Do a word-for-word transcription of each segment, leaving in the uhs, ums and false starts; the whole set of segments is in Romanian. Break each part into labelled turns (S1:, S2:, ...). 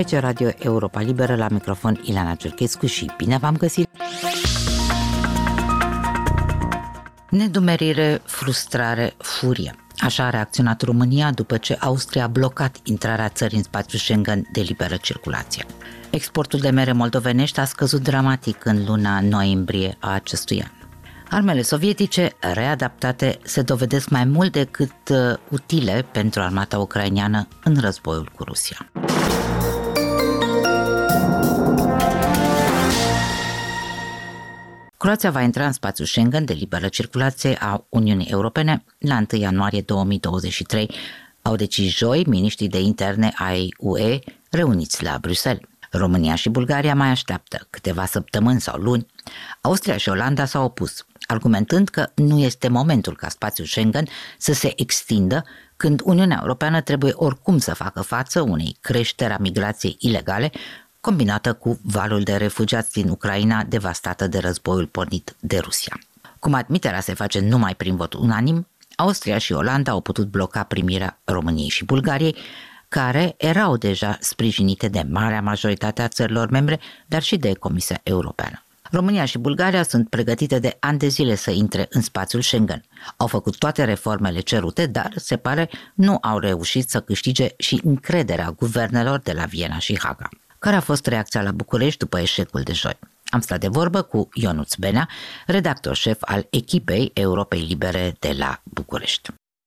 S1: Aici Radio Europa Liberă, la microfon Ileana Ciurchescu și bine v-am găsit! Nedumerire, frustrare, furie. Așa a reacționat România după ce Austria a blocat intrarea țării în spațiul Schengen de liberă circulație. Exportul de mere moldovenești a scăzut dramatic în luna noiembrie a acestui an. Armele sovietice, readaptate, se dovedesc mai mult decât utile pentru armata ucraineană în războiul cu Rusia. Croația va intra în spațiul Schengen de liberă circulație a Uniunii Europene la întâi ianuarie două mii douăzeci și trei, au decis joi miniștrii de interne ai U E reuniți la Bruxelles. România și Bulgaria mai așteaptă câteva săptămâni sau luni. Austria și Olanda s-au opus, argumentând că nu este momentul ca spațiul Schengen să se extindă când Uniunea Europeană trebuie oricum să facă față unei creșteri a migrației ilegale, combinată cu valul de refugiați din Ucraina devastată de războiul pornit de Rusia. Cum admiterea se face numai prin vot unanim, Austria și Olanda au putut bloca primirea României și Bulgariei, care erau deja sprijinite de marea majoritate a țărilor membre, dar și de Comisia Europeană. România și Bulgaria sunt pregătite de ani de zile să intre în spațiul Schengen. Au făcut toate reformele cerute, dar, se pare, nu au reușit să câștige și încrederea guvernelor de la Viena și Haga. Care a fost reacția la București după eșecul de joi? Am stat de vorbă cu Ionuț Benea, redactor șef al echipei Europei Libere de la București.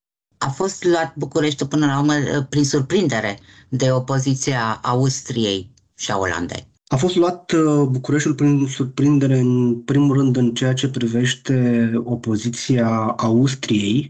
S1: A fost luat București până la urmă prin surprindere de opoziția Austriei și a Olandei.
S2: A fost luat Bucureștiul prin surprindere în primul rând în ceea ce privește opoziția Austriei,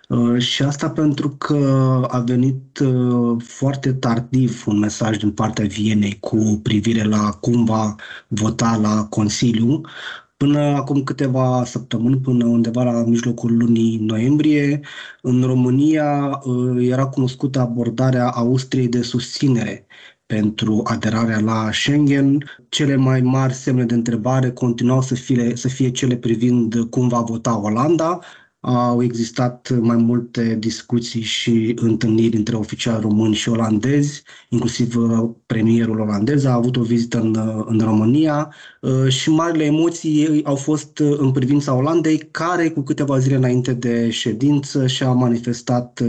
S2: și asta pentru că a venit foarte tardiv un mesaj din partea Vienei cu privire la cum va vota la Consiliu. Până acum câteva săptămâni, până undeva la mijlocul lunii noiembrie, în România era cunoscută abordarea Austriei de susținere pentru aderarea la Schengen. Cele mai mari semne de întrebare continuau să fie, să fie cele privind cum va vota Olanda. Au existat mai multe discuții și întâlniri între oficiali români și olandezi, inclusiv premierul olandez a avut o vizită în, în România și marile emoții au fost în privința Olandei, care cu câteva zile înainte de ședință și-a manifestat,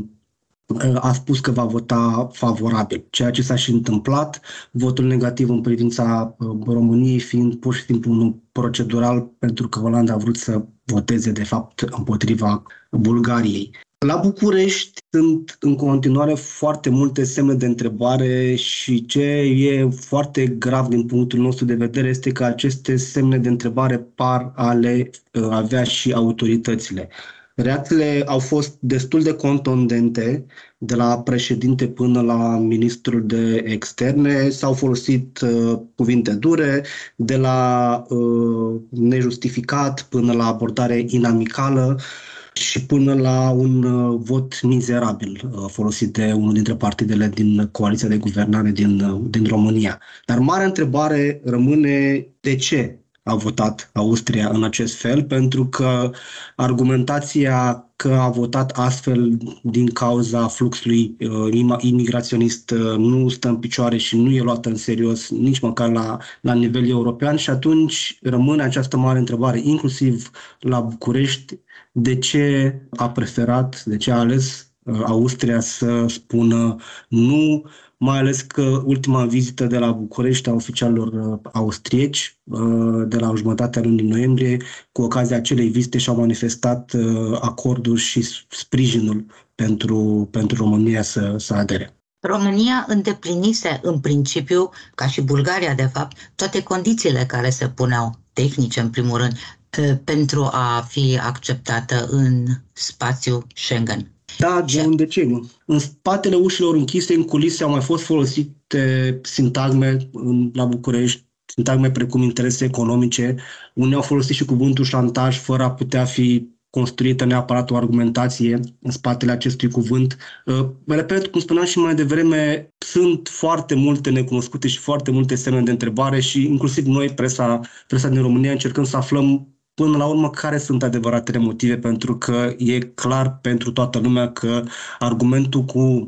S2: a spus că va vota favorabil, ceea ce s-a și întâmplat, votul negativ în privința României fiind pur și simplu unul procedural, pentru că Olanda a vrut să voteze de fapt împotriva Bulgariei. La București sunt în continuare foarte multe semne de întrebare și ce e foarte grav din punctul nostru de vedere este că aceste semne de întrebare par a le avea și autoritățile. Reacțiile au fost destul de contundente, de la președinte până la ministrul de externe. S-au folosit uh, cuvinte dure, de la uh, nejustificat până la abordare inamicală și până la un uh, vot mizerabil uh, folosit de unul dintre partidele din coaliția de guvernare din, uh, din România. Dar marea întrebare rămâne de ce a votat Austria în acest fel, pentru că argumentația că a votat astfel din cauza fluxului uh, imigraționist uh, nu stă în picioare și nu e luată în serios nici măcar la, la nivel european și atunci rămâne această mare întrebare, inclusiv la București, de ce a preferat, de ce a ales uh, Austria să spună nu, mai ales că ultima vizită de la București a oficialilor austrieci, de la jumătatea lunii noiembrie, cu ocazia acelei vizite și-au manifestat acordul și sprijinul pentru, pentru România să, să adere.
S1: România îndeplinise în principiu, ca și Bulgaria de fapt, toate condițiile care se puneau, tehnice în primul rând, pentru a fi acceptată în spațiul Schengen.
S2: Da, de un deceniu. În spatele ușilor închise, în culise, au mai fost folosite sintagme la București, sintagme precum interese economice. Unii au folosit și cuvântul șantaj, fără a putea fi construită neapărat o argumentație în spatele acestui cuvânt. Repet, cum spuneam și mai devreme, sunt foarte multe necunoscute și foarte multe semne de întrebare și inclusiv noi, presa, presa din România, încercăm să aflăm până la urmă care sunt adevăratele motive, pentru că e clar pentru toată lumea că argumentul cu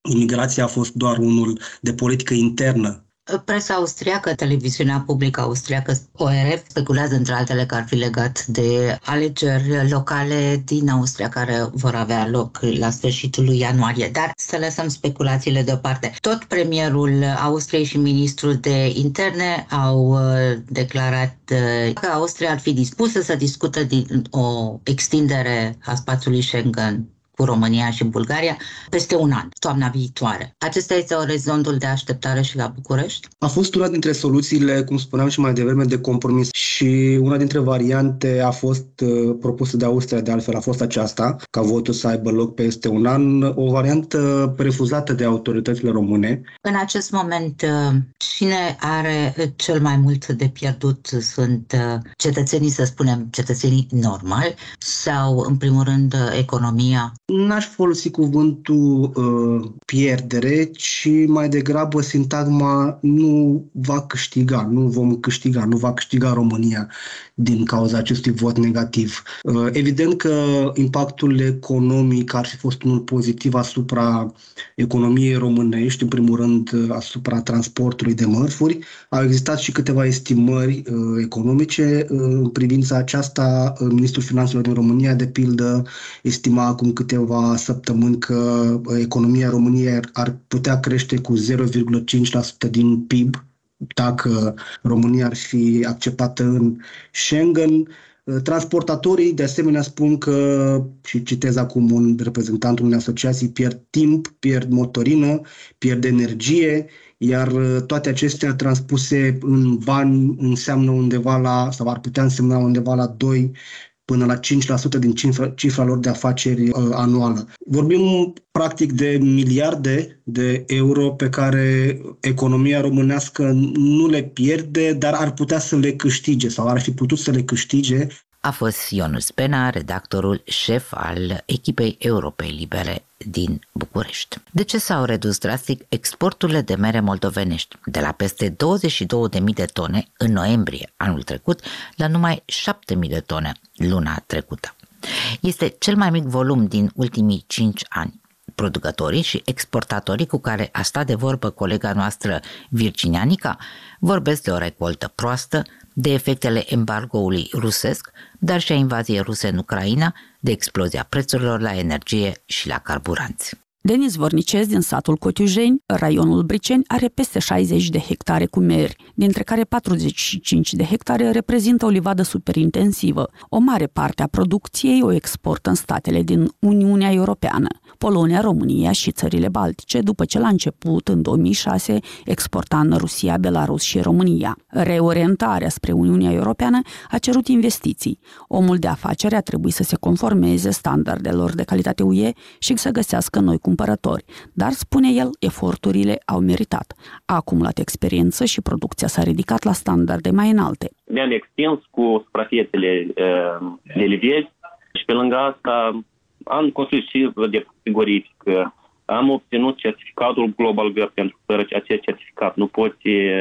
S2: imigrația a fost doar unul de politică internă.
S1: Presa austriacă, televiziunea publică austriacă O R F speculează între altele că ar fi legat de alegeri locale din Austria care vor avea loc la sfârșitul lui ianuarie. Dar să lăsăm speculațiile deoparte. Tot premierul Austriei și ministrul de interne au declarat că Austria ar fi dispusă să discută din o extindere a spațiului Schengen cu România și Bulgaria peste un an, toamna viitoare. Acesta este orizontul de așteptare și la București?
S2: A fost una dintre soluțiile, cum spuneam și mai devreme, de compromis și una dintre variante a fost uh, propusă de Austria, de altfel a fost aceasta, ca votul să aibă loc peste un an, o variantă refuzată de autoritățile române.
S1: În acest moment, cine are cel mai mult de pierdut? Sunt cetățenii, să spunem, cetățenii normali sau, în primul rând, economia?
S2: N-aș folosi cuvântul uh, pierdere, ci mai degrabă sintagma nu va câștiga, nu vom câștiga, nu va câștiga România din cauza acestui vot negativ. Uh, evident că impactul economic ar fi fost unul pozitiv asupra economiei românești, în primul rând asupra transportului de mărfuri. Au existat și câteva estimări uh, economice uh, în privința aceasta. Uh, Ministrul Finanțelor din România, de pildă, estima acum câteva săptămâni că economia României ar putea crește cu zero virgulă cinci la sută din P I B dacă România ar fi acceptată în Schengen. Transportatorii, de asemenea, spun că, și citez acum un reprezentant unei asociații, pierd timp, pierd motorină, pierd energie, iar toate acestea transpuse în bani înseamnă undeva la, sau ar putea însemna undeva la doi până la cinci la sută din cifra, cifra lor de afaceri uh, anuală. Vorbim practic de miliarde de euro pe care economia românească nu le pierde, dar ar putea să le câștige sau ar fi putut să le câștige.
S1: A fost Ionus Pena, redactorul șef al echipei Europei Libere din București. De ce s-au redus drastic exporturile de mere moldovenești, de la peste douăzeci și două de mii de tone în noiembrie anul trecut la numai șapte mii de tone luna trecută? Este cel mai mic volum din ultimii cinci ani. Producătorii și exportatorii cu care a stat de vorbă colega noastră Virginia Nica vorbesc de o recoltă proastă, de efectele embargoului rusesc, dar și a invaziei ruse în Ucraina, de explozia prețurilor la energie și la carburanți.
S3: Denis Vornicesc din satul Cotiujeni, raionul Briceni, are peste șaizeci de hectare cu meri, dintre care patruzeci și cinci de hectare reprezintă o livadă superintensivă. O mare parte a producției o exportă în statele din Uniunea Europeană, Polonia, România și țările Baltice, după ce la început, în două mii șase, exporta în Rusia, Belarus și România. Reorientarea spre Uniunea Europeană a cerut investiții. Omul de afaceri a trebuit să se conformeze standardelor de calitate U E și să găsească noi cumpărători, dar, spune el, eforturile au meritat. A acumulat experiență și producția s-a ridicat la standarde mai înalte.
S4: Ne-am extins cu suprafețele de livezi și pe lângă asta am construit și de frigorific. Am obținut certificatul Global Gap, pentru că fără acest certificat nu poți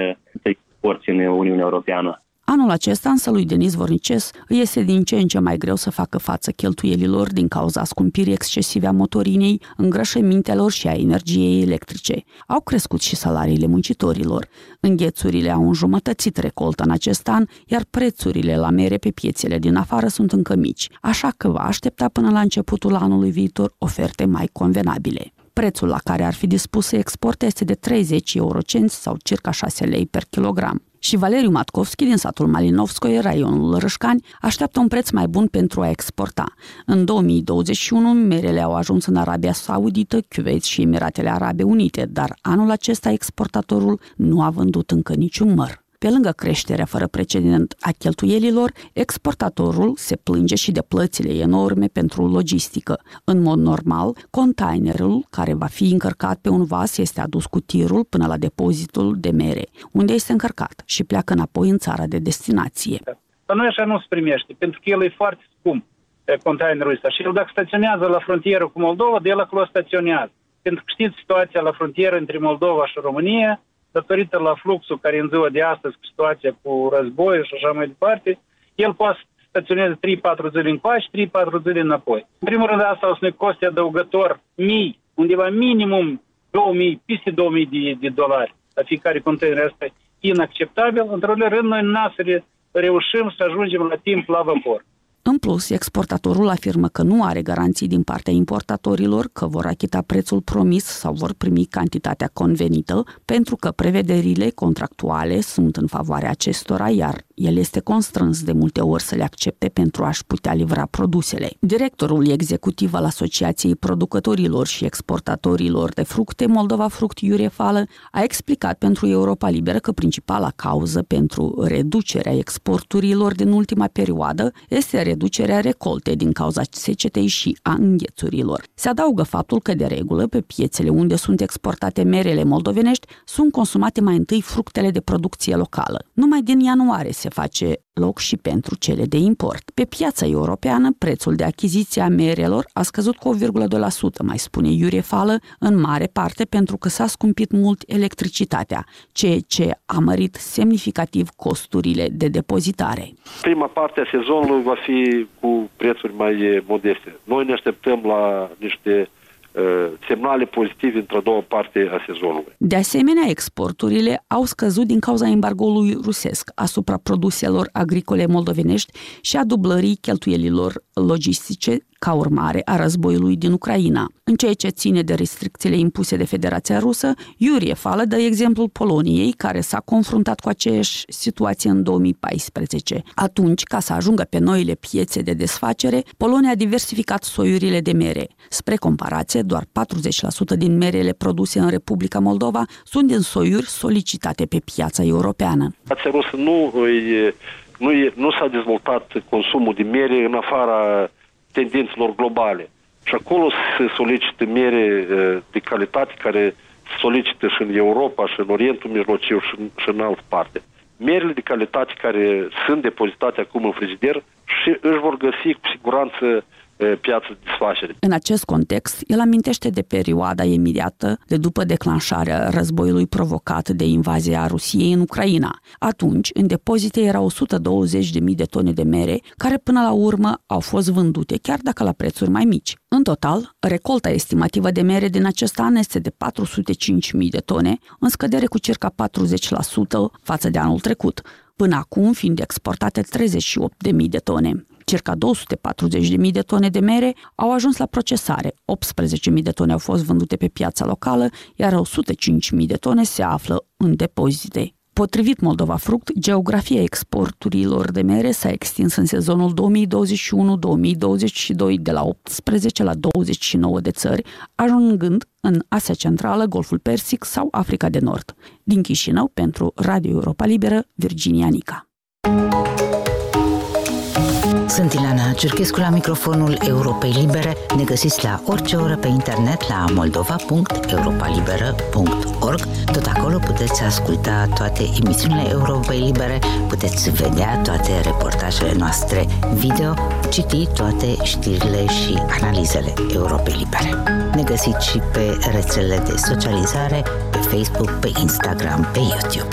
S4: să exporti în Uniunea Europeană.
S3: Anul acesta, însă, lui Denis Vornicesc îi este din ce în ce mai greu să facă față cheltuielilor din cauza scumpirii excesive a motorinei, îngrășămintelor și a energiei electrice. Au crescut și salariile muncitorilor. Înghețurile au înjumătățit recolta în acest an, iar prețurile la mere pe piețele din afară sunt încă mici, așa că va aștepta până la începutul anului viitor oferte mai convenabile. Prețul la care ar fi dispus să exporte este de treizeci eurocenți sau circa șase lei per kilogram. Și Valeriu Matkovski din satul Malinovskoye, raionul Râșcani, așteaptă un preț mai bun pentru a exporta. În două mii douăzeci și unu, merele au ajuns în Arabia Saudită, Kuwait și Emiratele Arabe Unite, dar anul acesta exportatorul nu a vândut încă niciun măr. Pe lângă creșterea fără precedent a cheltuielilor, exportatorul se plânge și de plățile enorme pentru logistică. În mod normal, containerul care va fi încărcat pe un vas este adus cu tirul până la depozitul de mere, unde este încărcat și pleacă înapoi în țara de destinație.
S5: Dar noi așa nu se primește, pentru că el e foarte scump, containerul ăsta. Și el dacă staționează la frontieră cu Moldova, de el acolo staționează. Pentru că știți situația la frontieră între Moldova și România, datorită la fluxul care în ziua de astăzi, cu situația cu războiul și așa mai departe, el poate să staționeze trei patru zile încoace și trei patru zile înapoi. În primul rând, asta o să ne coste adăugător mii, undeva minimum două mii, peste două mii de, de dolari la fiecare container. Asta e inacceptabil. Într-un rând, noi n-a să reușim să ajungem la timp la vapor.
S3: În plus, exportatorul afirmă că nu are garanții din partea importatorilor că vor achita prețul promis sau vor primi cantitatea convenită, pentru că prevederile contractuale sunt în favoarea acestora, iar el este constrâns de multe ori să le accepte pentru a-și putea livra produsele. Directorul executiv al Asociației Producătorilor și Exportatorilor de Fructe, Moldova Fruct, Iurie Fală, a explicat pentru Europa Liberă că principala cauză pentru reducerea exporturilor din ultima perioadă este reducerea recoltei din cauza secetei și a înghețurilor. Se adaugă faptul că, de regulă, pe piețele unde sunt exportate merele moldovenești, sunt consumate mai întâi fructele de producție locală. Numai din ianuarie se face loc și pentru cele de import. Pe piața europeană, prețul de achiziție a merelor a scăzut cu unu virgulă doi la sută, mai spune Iurie Fală, în mare parte pentru că s-a scumpit mult electricitatea, ceea ce a mărit semnificativ costurile de depozitare.
S6: Prima parte a sezonului va fi cu prețuri mai modeste. Noi ne așteptăm la niște semnale pozitive într-a doua parte a sezonului.
S3: De asemenea, exporturile au scăzut din cauza embargoului rusesc asupra produselor agricole moldovenești și a dublării cheltuielilor logistice ca urmare a războiului din Ucraina. În ceea ce ține de restricțiile impuse de Federația Rusă, Iurie Fală dă exemplul Poloniei, care s-a confruntat cu aceeași situație în două mii paisprezece. Atunci, ca să ajungă pe noile piețe de desfacere, Polonia a diversificat soiurile de mere. Spre comparație, doar patruzeci la sută din merele produse în Republica Moldova sunt din soiuri solicitate pe piața europeană.
S6: Federația Rusă nu, nu, nu s-a dezvoltat consumul de mere în afara tendințelor globale. Și acolo se solicită mere de calitate care se solicită și în Europa, și în Orientul Mijlociu, și în, și în altă parte. Merele de calitate care sunt depozitate acum în frigider și își vor găsi cu siguranță piață de desfacere.
S3: În acest context, el amintește de perioada imediată de după declanșarea războiului provocat de invazia Rusiei în Ucraina. Atunci, în depozite erau o sută douăzeci de mii de tone de mere, care până la urmă au fost vândute, chiar dacă la prețuri mai mici. În total, recolta estimativă de mere din acest an este de patru sute cinci mii de tone, în scădere cu circa patruzeci la sută față de anul trecut, până acum fiind exportate treizeci și opt de mii de tone. Circa două sute patruzeci de mii de tone de mere au ajuns la procesare, optsprezece mii de tone au fost vândute pe piața locală, iar o sută cinci mii de tone se află în depozite. Potrivit Moldova Fruct, geografia exporturilor de mere s-a extins în sezonul două mii douăzeci și unu două mii douăzeci și doi de la optsprezece la douăzeci și nouă de țări, ajungând în Asia Centrală, Golful Persic sau Africa de Nord. Din Chișinău, pentru Radio Europa Liberă, Virginia Nica.
S1: Sunt Ileana Cerchescu la microfonul Europei Libere. Ne găsiți la orice oră pe internet la moldova punct europa liberă punct org. Tot acolo puteți asculta toate emisiunile Europei Libere, puteți vedea toate reportajele noastre video, citi toate știrile și analizele Europei Libere. Ne găsiți și pe rețelele de socializare, pe Facebook, pe Instagram, pe YouTube.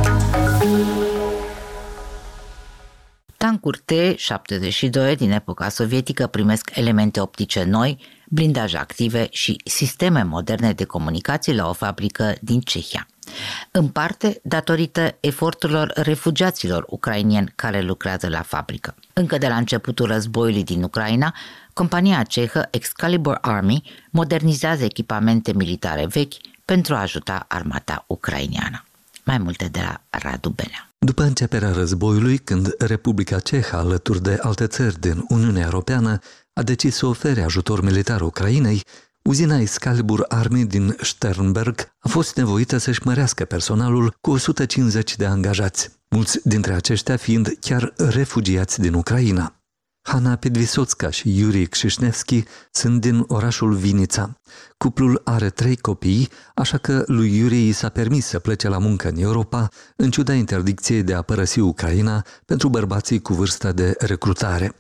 S1: Tancuri T șaptezeci și doi din epoca sovietică primesc elemente optice noi, blindaje active și sisteme moderne de comunicații la o fabrică din Cehia. În parte datorită eforturilor refugiaților ucrainieni care lucrează la fabrică. Încă de la începutul războiului din Ucraina, compania cehă Excalibur Army modernizează echipamente militare vechi pentru a ajuta armata ucraineană. Mai multe de la Radu Benea.
S7: După începerea războiului, când Republica Cehă, alături de alte țări din Uniunea Europeană, a decis să ofere ajutor militar Ucrainei, uzina Excalibur Army din Sternberg a fost nevoită să-și mărească personalul cu o sută cincizeci de angajați, mulți dintre aceștia fiind chiar refugiați din Ucraina. Hanna Pedvisotska și Yuri Kshishnevski sunt din orașul Vinița. Cuplul are trei copii, așa că lui Yuri i s-a permis să plece la muncă în Europa, în ciuda interdicției de a părăsi Ucraina pentru bărbații cu vârstă de recrutare.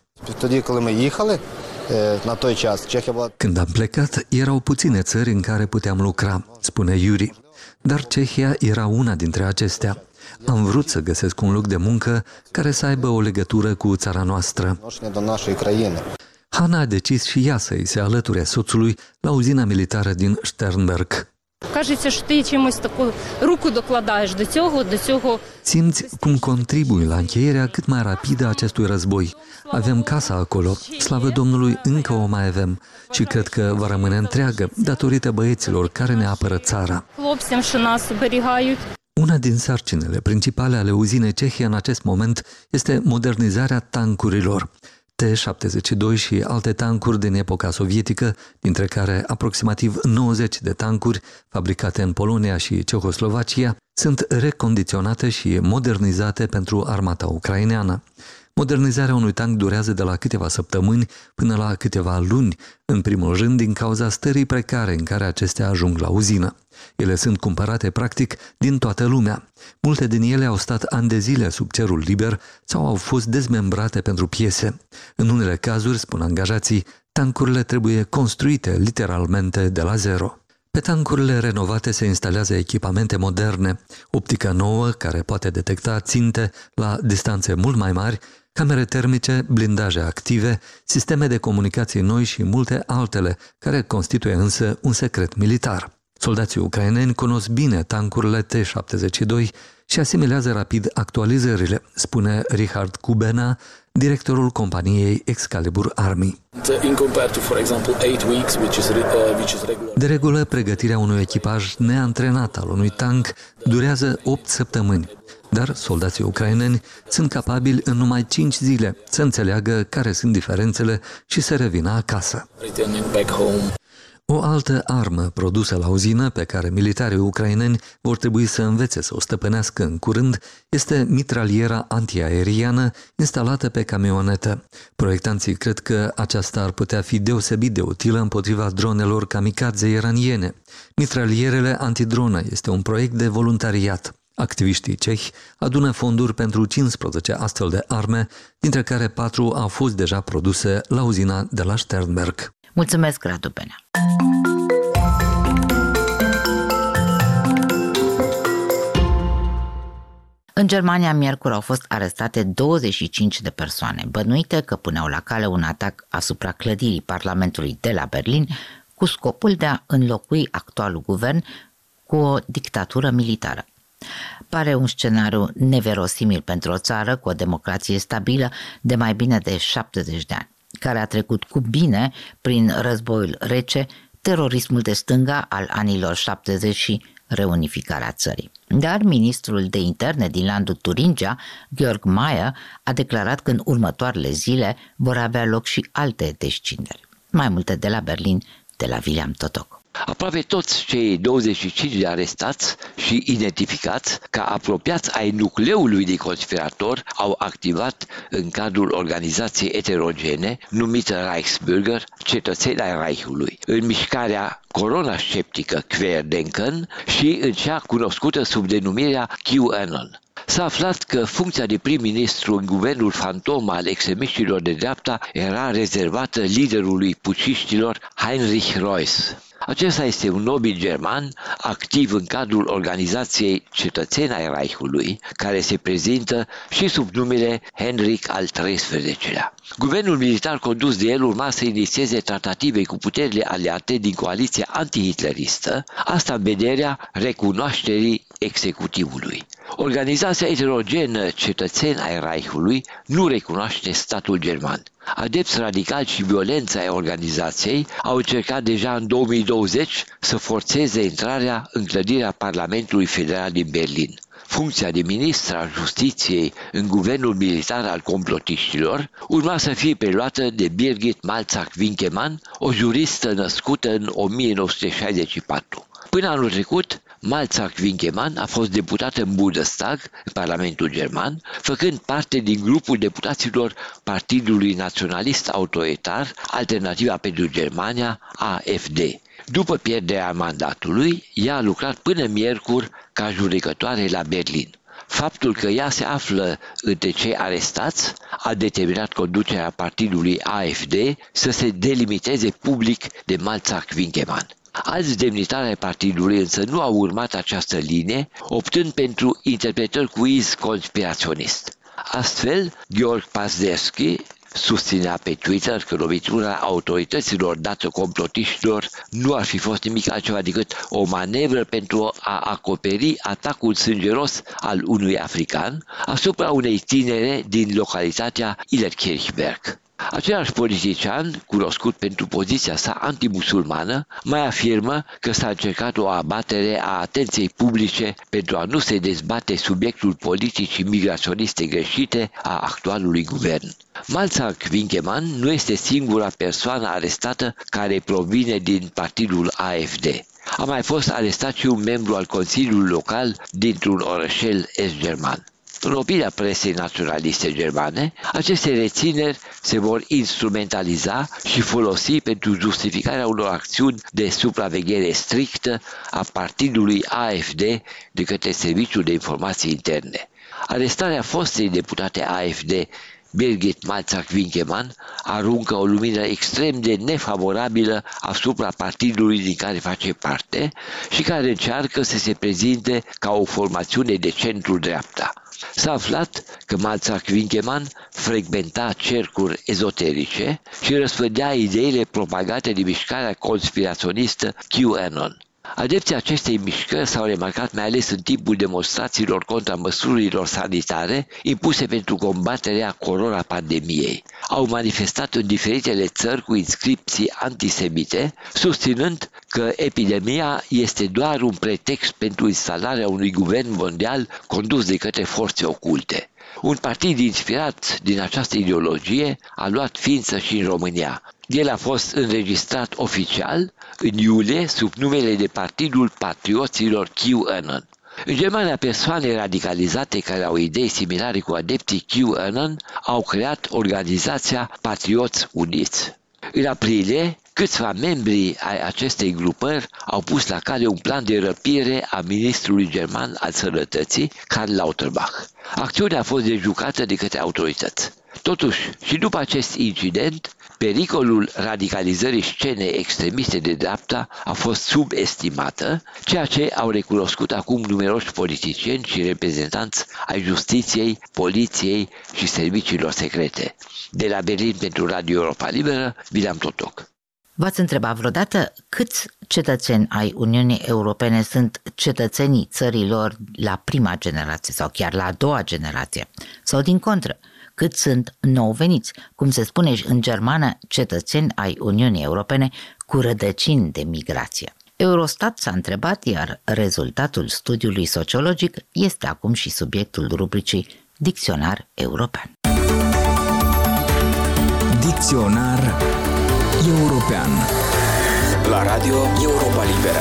S7: Când am plecat, erau puține țări în care puteam lucra, spune Yuri, dar Cehia era una dintre acestea. Am vrut să găsesc un loc de muncă care să aibă o legătură cu țara noastră. Hanna a decis și ea să îi se alăture soțului la uzina militară din Sternberg.
S8: Кажеться, що ти чимось таку руку докладаєш до цього, до цього.
S7: Simți cum contribui la încheierea cât mai rapidă a acestui război. Avem casa acolo, slavă Domnului, încă o mai avem și cred că va rămâne întreagă datorită băieților care ne apără țara.
S8: Хлопцям, що нас оберігають.
S7: Una din sarcinile principale ale uzinei Cehia în acest moment este modernizarea tancurilor. T șaptezeci și doi și alte tancuri din epoca sovietică, dintre care aproximativ nouăzeci de tancuri fabricate în Polonia și Cehoslovacia, sunt recondiționate și modernizate pentru armata ucraineană. Modernizarea unui tank durează de la câteva săptămâni până la câteva luni, în primul rând din cauza stării precare în care acestea ajung la uzină. Ele sunt cumpărate practic din toată lumea. Multe din ele au stat ani de zile sub cerul liber sau au fost dezmembrate pentru piese. În unele cazuri, spun angajații, tancurile trebuie construite literalmente de la zero. Pe tancurile renovate se instalează echipamente moderne, optică nouă care poate detecta ținte la distanțe mult mai mari, camere termice, blindaje active, sisteme de comunicații noi și multe altele, care constituie însă un secret militar. Soldații ucraineni cunosc bine tancurile T șaptezeci și doi și asimilează rapid actualizările, spune Richard Kubena, directorul companiei Excalibur Army. De regulă, pregătirea unui echipaj neantrenat al unui tank durează opt săptămâni, dar soldații ucraineni sunt capabili în numai cinci zile să înțeleagă care sunt diferențele și să revină acasă. O altă armă produsă la uzină pe care militarii ucraineni vor trebui să învețe să o stăpânească în curând este mitraliera antiaeriană instalată pe camionetă. Proiectanții cred că aceasta ar putea fi deosebit de utilă împotriva dronelor kamikaze iraniene. Mitralierele antidronă este un proiect de voluntariat. Activiștii cehi adună fonduri pentru cincisprezece astfel de arme, dintre care patru au fost deja produse la uzina de la Sternberg.
S1: Mulțumesc, Radu Benea. În Germania, miercuri, au fost arestate douăzeci și cinci de persoane bănuite că puneau la cale un atac asupra clădirii Parlamentului de la Berlin cu scopul de a înlocui actualul guvern cu o dictatură militară. Pare un scenariu neverosimil pentru o țară cu o democrație stabilă de mai bine de șaptezeci de ani, care a trecut cu bine prin războiul rece, terorismul de stânga al anilor șaptezeci și reunificarea țării. Dar ministrul de interne din landul Turingia, Georg Mayer, a declarat că în următoarele zile vor avea loc și alte descinderi. Mai multe de la Berlin, de la William Totoc.
S9: Aproape toți cei douăzeci și cinci de arestați și identificați ca apropiați ai nucleului de conspirator au activat în cadrul organizației eterogene numită Reichsbürger, cetățeni ai Reichului, în mișcarea corona-sceptică Querdenken și în cea cunoscută sub denumirea QAnon. S-a aflat că funcția de prim-ministru în guvernul fantom al extremiștilor de dreapta era rezervată liderului puciștilor Heinrich Reuss. Acesta este un nobil german activ în cadrul organizației Cetățeni ai Reichului, care se prezintă și sub numele Henrich al treisprezecelea. Guvernul militar condus de el urma să inițieze tratative cu puterile aliate din coaliția antihitleristă, asta în vederea recunoașterii executivului. Organizația heterogenă Cetățeni ai Reichului nu recunoaște statul german. Adepți radicali și violența ai organizației au încercat deja în două mii douăzeci să forțeze intrarea în clădirea Parlamentului Federal din Berlin. Funcția de ministru al Justiției în guvernul militar al complotiștilor urma să fie preluată de Birgit Malzak-Winkemann, o juristă născută în o mie nouă sute șaizeci și patru. Până anul trecut, Malzak-Winkemann a fost deputată în Bundestag, în Parlamentul German, făcând parte din grupul deputaților Partidului Naționalist Autoritar, Alternativa pentru Germania, A F D. După pierderea mandatului, ea a lucrat până miercuri ca judecătoare la Berlin. Faptul că ea se află între cei arestați a determinat conducerea partidului A F D să se delimiteze public de Malzak-Winkemann. Alți demnitari ai partidului însă nu au urmat această linie, optând pentru interpretări cu iz conspiraționist. Astfel, Georg Pazderski, susținea pe Twitter că lovitura autorităților dată complotiștilor nu ar fi fost nimic altceva decât o manevră pentru a acoperi atacul sângeros al unui african asupra unei tinere din localitatea Illerkirchberg. Același politician, cunoscut pentru poziția sa antimusulmană, mai afirmă că s-a încercat o abatere a atenției publice pentru a nu se dezbate subiectul politicii migraționiste greșite a actualului guvern. Malzak Winkemann nu este singura persoană arestată care provine din partidul A F D. A mai fost arestat și un membru al Consiliului Local dintr-un orășel est-german. În opinia presei naționaliste germane, aceste rețineri se vor instrumentaliza și folosi pentru justificarea unor acțiuni de supraveghere strictă a partidului A F D de către Serviciul de Informații Interne. Arestarea fostei deputate A F D, Birgit Malzak-Winkemann, aruncă o lumină extrem de nefavorabilă asupra partidului din care face parte și care încearcă să se prezinte ca o formațiune de centru-dreapta. S-a aflat că Malzak-Winkemann frecventa cercuri ezoterice și răspândea ideile propagate de mișcarea conspiraționistă QAnon. Adepții acestei mișcări s-au remarcat mai ales în timpul demonstrațiilor contra măsurilor sanitare impuse pentru combaterea corona-pandemiei. Au manifestat în diferitele țări cu inscripții antisemite, susținând că epidemia este doar un pretext pentru instalarea unui guvern mondial condus de către forțe oculte. Un partid inspirat din această ideologie a luat ființă și în România. El a fost înregistrat oficial în iulie sub numele de Partidul Patrioților QAnon. În Germania, persoane radicalizate care au idei similare cu adepții QAnon au creat organizația Patrioți Uniți. În aprilie, câțiva membri ai acestei grupări au pus la cale un plan de răpire a ministrului german al sănătății, Karl Lauterbach. Acțiunea a fost dejucată de către autorități. Totuși, și după acest incident, pericolul radicalizării scenei extremiste de dreapta a fost subestimată, ceea ce au recunoscut acum numeroși politicieni și reprezentanți ai justiției, poliției și serviciilor secrete. De la Berlin pentru Radio Europa Liberă, William Totoc.
S1: V-ați întrebat vreodată câți cetățeni ai Uniunii Europene sunt cetățenii țărilor la prima generație sau chiar la a doua generație? Sau din contră, cât sunt nou veniți, cum se spune în germană, cetățeni ai Uniunii Europene cu rădăcini de migrație? Eurostat s-a întrebat, iar rezultatul studiului sociologic este acum și subiectul rubricii Dicționar European.
S10: Dicționar European la Radio Europa Liberă.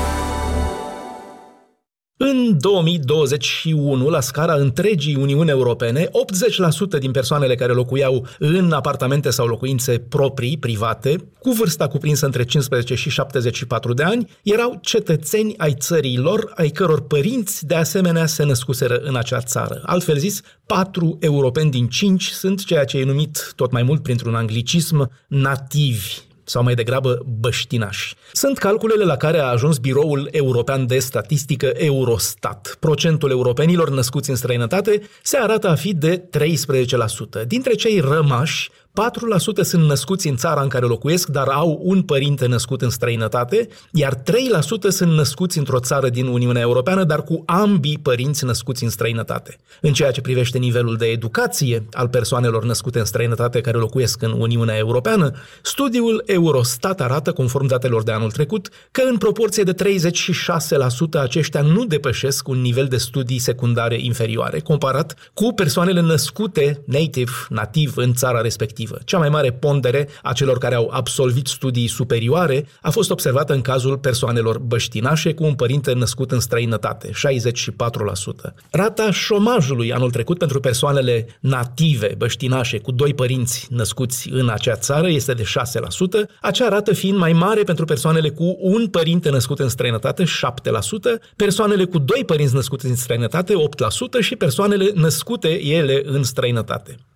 S11: În două mii douăzeci și unu, la scara întregii Uniuni Europene, optzeci la sută din persoanele care locuiau în apartamente sau locuințe proprii, private, cu vârsta cuprinsă între cincisprezece și șaptezeci și patru de ani, erau cetățeni ai țării lor, ai căror părinți de asemenea se născuseră în acea țară. Altfel zis, patru europeni din cinci sunt ceea ce e numit tot mai mult printr-un anglicism nativi, sau mai degrabă băștinași. Sunt calculele la care a ajuns Biroul European de Statistică Eurostat. Procentul europenilor născuți în străinătate se arată a fi de treisprezece la sută. Dintre cei rămași, patru la sută sunt născuți în țara în care locuiesc, dar au un părinte născut în străinătate, iar trei la sută sunt născuți într-o țară din Uniunea Europeană, dar cu ambii părinți născuți în străinătate. În ceea ce privește nivelul de educație al persoanelor născute în străinătate care locuiesc în Uniunea Europeană, studiul Eurostat arată, conform datelor de anul trecut, că în proporție de treizeci și șase la sută aceștia nu depășesc un nivel de studii secundare inferioare, comparat cu persoanele născute native, nativ, în țara respectivă. Cea mai mare pondere a celor care au absolvit studii superioare a fost observată în cazul persoanelor băștinașe cu un părinte născut în străinătate, șaizeci și patru la sută. Rata șomajului anul trecut pentru persoanele native, băștinașe, cu doi părinți născuți în acea țară este de șase la sută, acea rată fiind mai mare pentru persoanele cu un părinte născut în străinătate, șapte la sută, persoanele cu doi părinți născuți în străinătate, opt la sută și persoanele născute ele în străinătate.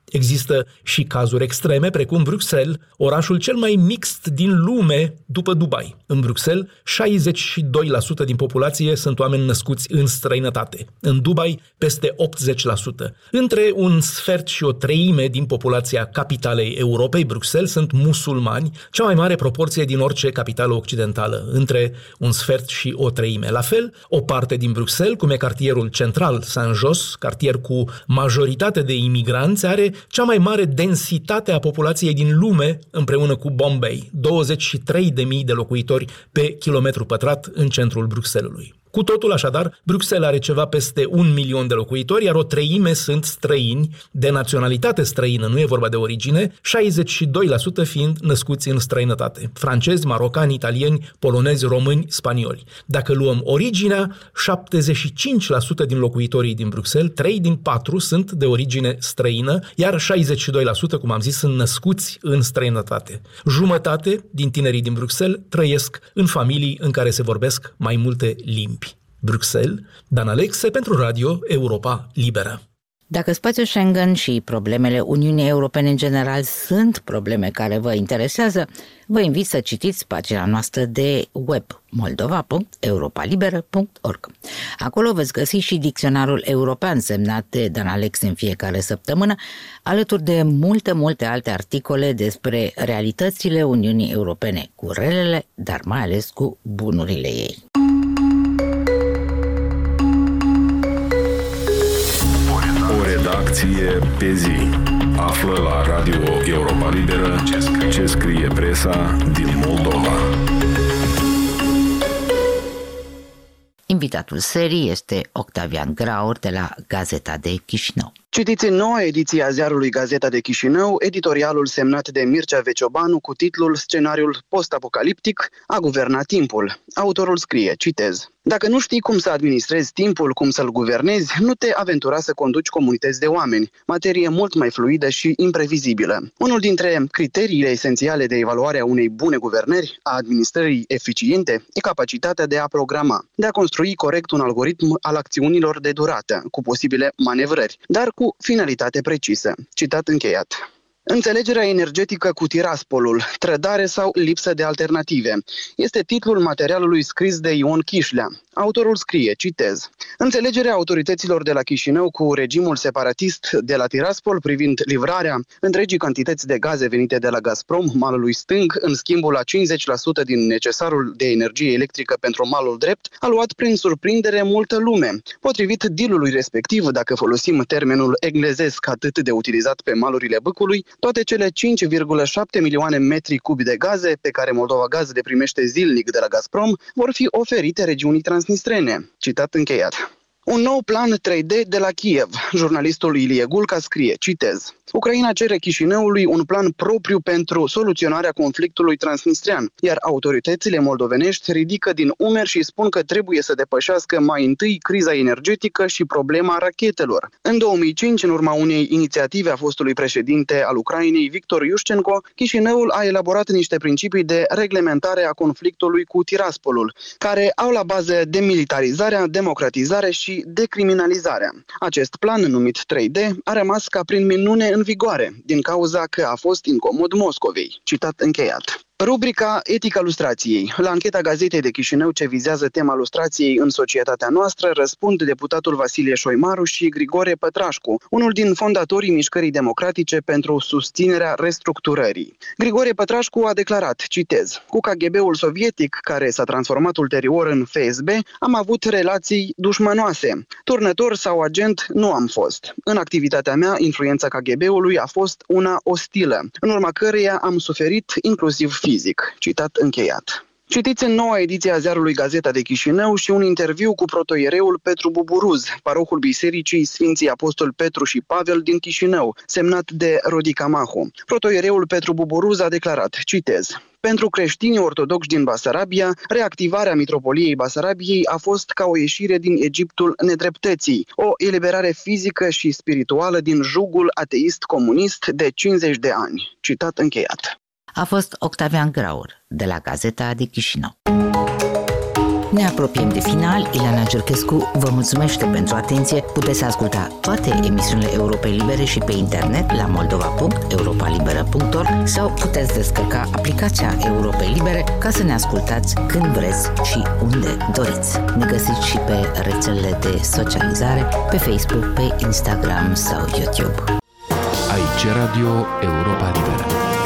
S11: Există și cazuri extreme, precum Bruxelles, orașul cel mai mixt din lume după Dubai. În Bruxelles, șaizeci și doi la sută din populație sunt oameni născuți în străinătate. În Dubai, peste optzeci la sută. Între un sfert și o treime din populația capitalei Europei, Bruxelles, sunt musulmani, cea mai mare proporție din orice capitală occidentală, între un sfert și o treime. La fel, o parte din Bruxelles, cum e cartierul central Saint-Jos, cartier cu majoritate de imigranți, are cea mai mare densitate a populației din lume împreună cu Bombay, douăzeci și trei de mii de locuitori pe kilometru pătrat în centrul Bruxellesului. Cu totul, așadar, Bruxelles are ceva peste un milion de locuitori, iar o treime sunt străini, de naționalitate străină, nu e vorba de origine, șaizeci și doi la sută fiind născuți în străinătate. Francezi, marocani, italieni, polonezi, români, spanioli. Dacă luăm originea, șaptezeci și cinci la sută din locuitorii din Bruxelles, trei din patru sunt de origine străină, iar șaizeci și doi la sută, cum am zis, sunt născuți în străinătate. Jumătate din tinerii din Bruxelles trăiesc în familii în care se vorbesc mai multe limbi. Bruxelles, Dan Alexe pentru Radio Europa Liberă.
S1: Dacă spațiul Schengen și problemele Uniunii Europene în general sunt probleme care vă interesează, vă invit să citiți pagina noastră de web moldova punct europa liberă punct org. Acolo veți găsi și dicționarul european semnat de Dan Alexe în fiecare săptămână, alături de multe, multe alte articole despre realitățile Uniunii Europene, cu relele, dar mai ales cu bunurile ei.
S10: Redacție pe zi. Află la Radio Europa Liberă ce scrie presa din Moldova.
S1: Invitatul serii este Octavian Graur de la Gazeta de Chișinău.
S12: Citiți în noua ediție a ziarului Gazeta de Chișinău editorialul semnat de Mircea Veciobanu cu titlul Scenariul post-apocaliptic a guvernat timpul. Autorul scrie, citez: Dacă nu știi cum să administrezi timpul, cum să-l guvernezi, nu te aventura să conduci comunități de oameni, materie mult mai fluidă și imprevizibilă. Unul dintre criteriile esențiale de evaluare a unei bune guvernări, a administrării eficiente, e capacitatea de a programa, de a construi corect un algoritm al acțiunilor de durată, cu posibile manevrări, dar cu finalitate precisă. Citat încheiat. Înțelegerea energetică cu Tiraspolul, trădare sau lipsă de alternative, este titlul materialului scris de Ion Chișlea. Autorul scrie, citez: Înțelegerea autorităților de la Chișinău cu regimul separatist de la Tiraspol privind livrarea întregii cantități de gaze venite de la Gazprom, malului stâng, în schimbul la cincizeci la sută din necesarul de energie electrică pentru malul drept, a luat prin surprindere multă lume. Potrivit dealului respectiv, dacă folosim termenul englezesc atât de utilizat pe malurile Bâcului, toate cele cinci virgulă șapte milioane metri cubi de gaze pe care Moldova Gaz le primește zilnic de la Gazprom vor fi oferite regiunii transnistrene. Citat încheiat. Un nou plan trei D de la Kiev. Jurnalistul Ilie Gulca scrie, citez: Ucraina cere Chișinăului un plan propriu pentru soluționarea conflictului transnistrean, iar autoritățile moldovenești ridică din umeri și spun că trebuie să depășească mai întâi criza energetică și problema rachetelor. În două mii cinci, în urma unei inițiative a fostului președinte al Ucrainei, Victor Iușcenko, Chișinăul a elaborat niște principii de reglementare a conflictului cu Tiraspolul, care au la bază demilitarizarea, democratizarea și decriminalizarea. Acest plan, numit trei D, a rămas ca prin minune în vigoare, din cauza că a fost incomod Moscovei. Citat încheiat. Rubrica Etica lustrației. La ancheta Gazetei de Chișinău ce vizează tema lustrației în societatea noastră răspund deputatul Vasilie Șoimaru și Grigore Pătrașcu, unul din fondatorii Mișcării Democratice pentru susținerea restructurării. Grigore Pătrașcu a declarat, citez: Cu K G B-ul sovietic, care s-a transformat ulterior în F S B, am avut relații dușmănoase. Turnător sau agent nu am fost. În activitatea mea, influența K G B-ului a fost una ostilă, în urma căreia am suferit inclusiv fizic. Citat încheiat. Citiți în noua ediție a ziarului Gazeta de Chișinău și un interviu cu protoiereul Petru Buburuz, parohul Bisericii Sfinții Apostoli Petru și Pavel din Chișinău, semnat de Rodica Mahu. Protoiereul Petru Buburuz a declarat, citez: Pentru creștinii ortodoxi din Basarabia, reactivarea Mitropoliei Basarabiei a fost ca o ieșire din Egiptul nedreptății, o eliberare fizică și spirituală din jugul ateist-comunist de cincizeci de ani. Citat încheiat.
S1: A fost Octavian Graur de la Gazeta de Chișinău. Ne apropiem de final. Ileana Gerchescu vă mulțumește pentru atenție. Puteți asculta toate emisiunile Europei Libere și pe internet la moldova punct europa liberă punct org sau puteți descărca aplicația Europei Libere ca să ne ascultați când vreți și unde doriți. Ne găsiți și pe rețelele de socializare, pe Facebook, pe Instagram sau YouTube.
S10: Aici Radio Europa Liberă.